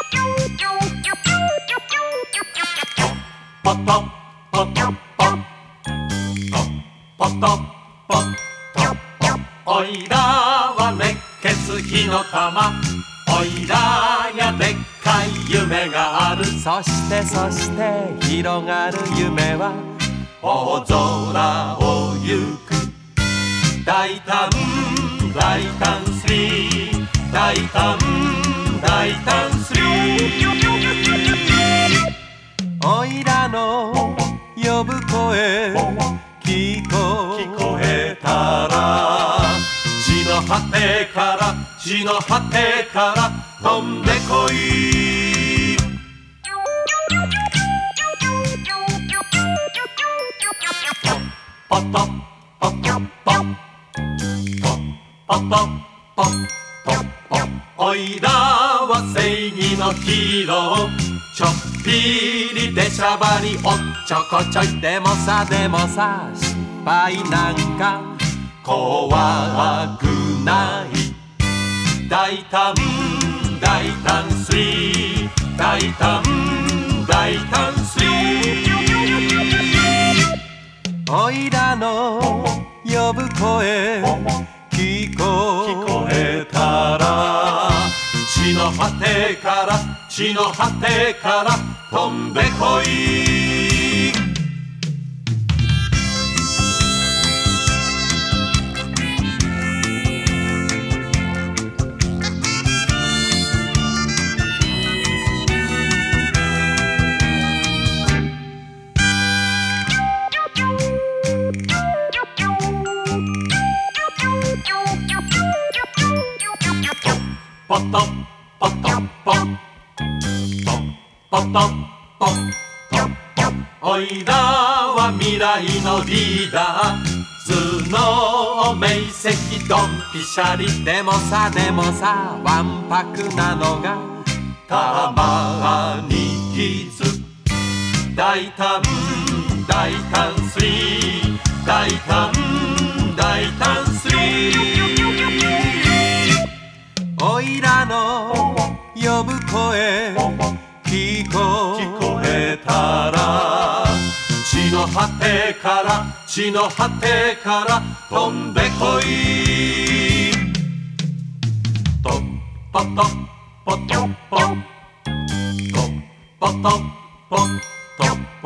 ポトポトポポトポトおいらは熱血火の玉おいらにゃでっかい夢があるそして広がる夢は大空を行く大胆大胆スリー大胆大胆スリーおいらの呼ぶ声聞こえたら地の果てから飛んでこいポトポトポポトポトおいらは正義のヒーローちょっぴりでしゃばりおっちょこちょいでもさ失敗なんか怖くない大胆大胆スリー大胆大胆スリーおいらの呼ぶ声聞こえたら地の果てから飛んでこいポトポトポポトポおいらは未来のリーダー頭脳明晰ドンピシャリでもさわんぱくなのがたまに傷大胆大胆スリー大胆大胆スリーおいらの呼ぶ声聞こえたら地の果てから飛んでこいポトポトポトポトポト